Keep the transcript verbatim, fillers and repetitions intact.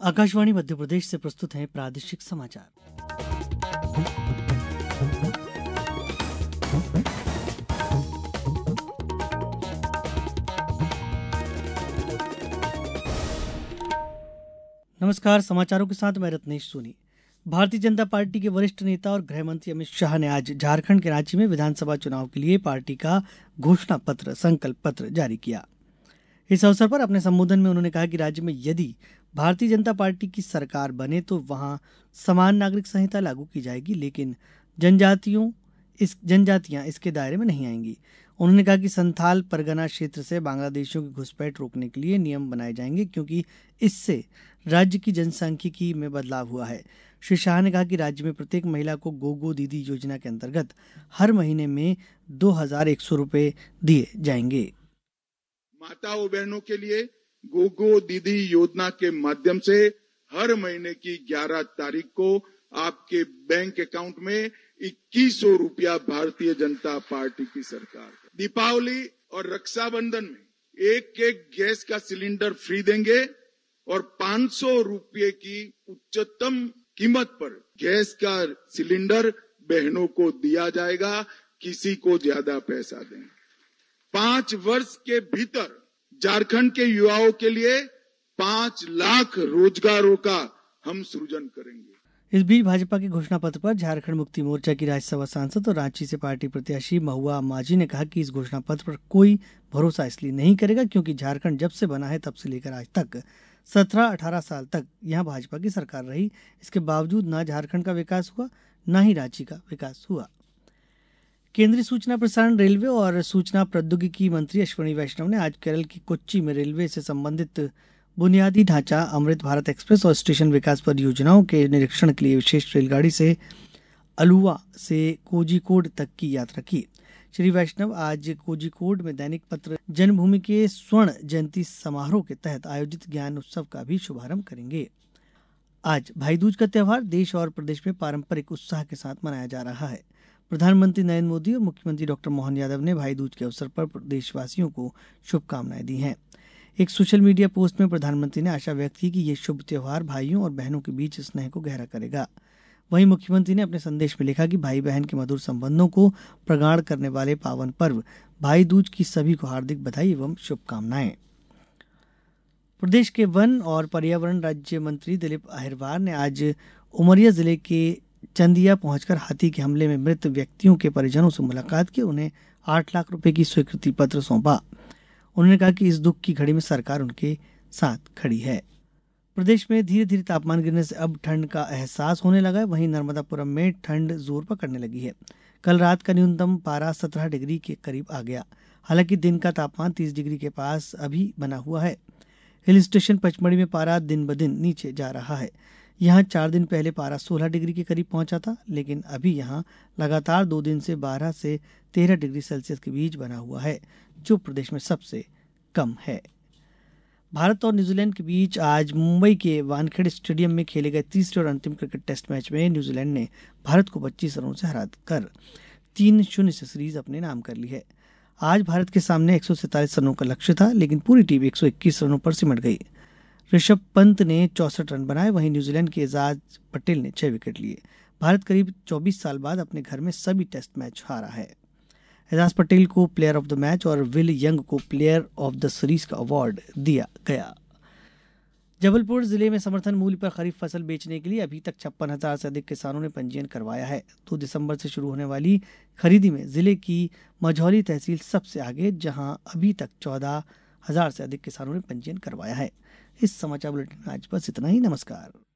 आकाशवाणी मध्य प्रदेश से प्रस्तुत हैं प्रादेशिक समाचार। नमस्कार, समाचारों के साथ मैं रत्नेश सोनी। भारतीय जनता पार्टी के वरिष्ठ नेता और गृह मंत्री अमित शाह ने आज झारखंड के रांची में विधानसभा चुनाव के लिए पार्टी का घोषणा पत्र संकल्प पत्र जारी किया। इस अवसर पर अपने संबोधन में उन्होंने कहा कि राज्य में यदि भारतीय जनता पार्टी की सरकार बने तो वहां समान नागरिक संहिता लागू की जाएगी, लेकिन जनजातियों इस जनजातियां इसके दायरे में नहीं आएंगी। उन्होंने कहा कि संथाल परगना क्षेत्र से बांग्लादेशियों की घुसपैठ रोकने के लिए नियम बनाए जाएंगे, क्योंकि इससे राज्य की जनसांख्यिकी में बदलाव हुआ है। श्री शाह ने कहा कि राज्य में प्रत्येक महिला को गो गो दीदी योजना के अंतर्गत हर महीने में दो हजार एक सौ रूपये दिए जाएंगे। माताओं बहनों के लिए गो गो दीदी योजना के माध्यम से हर महीने की ग्यारह तारीख को आपके बैंक अकाउंट में इक्कीस सौ रूपया भारतीय जनता पार्टी की सरकार। दीपावली और रक्षाबंधन में एक एक गैस का सिलेंडर फ्री देंगे और पांच सौ रूपये की उच्चतम कीमत पर गैस का सिलेंडर बहनों को दिया जाएगा, किसी को ज्यादा पैसा दें। पांच वर्ष के भीतर झारखंड के युवाओं के लिए पांच लाख रोजगारों का हम सृजन करेंगे। इस बीच भाजपा के घोषणा पत्र पर झारखंड मुक्ति मोर्चा की राज्यसभा सांसद और रांची से पार्टी प्रत्याशी महुआ मांझी ने कहा कि इस घोषणा पत्र पर कोई भरोसा इसलिए नहीं करेगा क्योंकि झारखंड जब से बना है तब से लेकर आज तक सत्रह अठारह साल तक यहां भाजपा की सरकार रही। इसके बावजूद न झारखंड का विकास हुआ, न ही रांची का विकास हुआ। केंद्रीय सूचना प्रसारण, रेलवे और सूचना प्रौद्योगिकी मंत्री अश्विनी वैष्णव ने आज केरल की कोच्चि में रेलवे से संबंधित बुनियादी ढांचा, अमृत भारत एक्सप्रेस और स्टेशन विकास परियोजनाओं के निरीक्षण के लिए विशेष रेलगाड़ी से अलुवा से कोझिकोड तक की यात्रा की। श्री वैष्णव आज कोझिकोड में दैनिक पत्र जन्मभूमि के स्वर्ण जयंती समारोह के तहत आयोजित ज्ञान उत्सव का भी शुभारंभ करेंगे। आज भाई दूज का त्यौहार देश और प्रदेश में पारंपरिक उत्साह के साथ मनाया जा रहा है। प्रधानमंत्री नरेंद्र मोदी और मुख्यमंत्री डॉक्टर मोहन यादव ने भाई दूज के अवसर पर देशवासियों को शुभकामनाएं दी हैं। एक सोशल मीडिया पोस्ट में प्रधानमंत्री ने आशा व्यक्त की कि ये शुभ त्यौहार भाइयों और बहनों के बीच स्नेह को गहरा करेगा। वहीं मुख्यमंत्री ने अपने संदेश में लिखा कि भाई बहन के मधुर संबंधों को प्रगाढ़ करने वाले पावन पर्व भाई दूज की सभी को हार्दिक बधाई एवं शुभकामनाएं। प्रदेश के वन और पर्यावरण राज्य मंत्री दिलीप अहिरवार ने आज उमरिया जिले के चंदिया पहुंचकर हाथी के हमले में मृत व्यक्तियों के परिजनों से मुलाकात की। उन्हें आठ लाख रुपए की स्वीकृति पत्र सौंपा। उन्होंने कहा कि इस दुख की घड़ी में सरकार उनके साथ खड़ी है। प्रदेश में धीरे धीरे तापमान गिरने से अब ठंड का एहसास होने लगा है। वहीं नर्मदापुरम में ठंड जोर पकड़ने लगी है। कल रात का न्यूनतम पारा सत्रह डिग्री के करीब आ गया। हालांकि दिन का तापमान तीस डिग्री के पास अभी बना हुआ है। हिल स्टेशन पचमढ़ी में पारा दिन ब दिन नीचे जा रहा है। यहाँ चार दिन पहले पारा सोलह डिग्री के करीब पहुंचा था, लेकिन अभी यहाँ लगातार दो दिन से बारह से तेरह डिग्री सेल्सियस के बीच बना हुआ है, जो प्रदेश में सबसे कम है। भारत और न्यूजीलैंड के बीच आज मुंबई के वानखेड़े स्टेडियम में खेले गए तीसरे और अंतिम क्रिकेट टेस्ट मैच में न्यूजीलैंड ने भारत को पच्चीस रनों से हराकर तीन शून्य से सीरीज अपने नाम कर ली है। आज भारत के सामने एक सौ सैंतालीस रनों का लक्ष्य था, लेकिन पूरी टीम एक सौ इक्कीस रनों पर सिमट गई। ऋषभ पंत ने चौसठ रन बनाए, वहीं न्यूजीलैंड के एजाज पटेल ने छह विकेट लिए। भारत करीब चौबीस साल बाद अपने घर में सभी टेस्ट मैच हारा है। एजाज पटेल को प्लेयर ऑफ द मैच और विल यंग को प्लेयर ऑफ द सीरीज का अवार्ड दिया गया। जबलपुर जिले में समर्थन मूल्य पर खरीफ फसल बेचने के लिए अभी तक छप्पन हजार से अधिक किसानों ने पंजीयन करवाया है। दो दिसंबर से शुरू होने वाली खरीदी में जिले की मझौली तहसील सबसे आगे, जहां अभी तक चौदह हजार से अधिक किसानों ने पंजीयन करवाया है। इस समाचार बुलेटिन में आज बस इतना ही। नमस्कार।